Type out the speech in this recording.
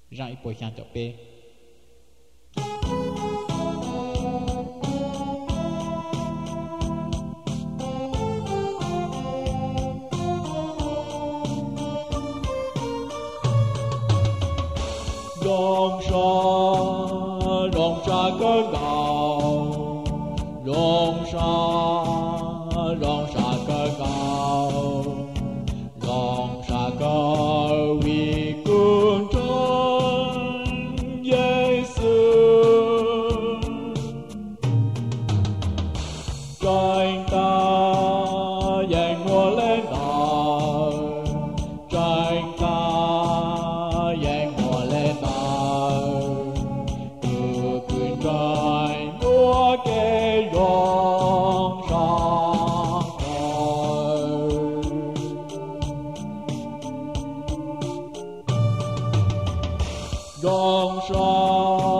让一波向左边。龙沙更高，龙沙更高，龙沙高为公正耶稣，真大眼我来拿，真大眼我来拿。我给荣上荣上。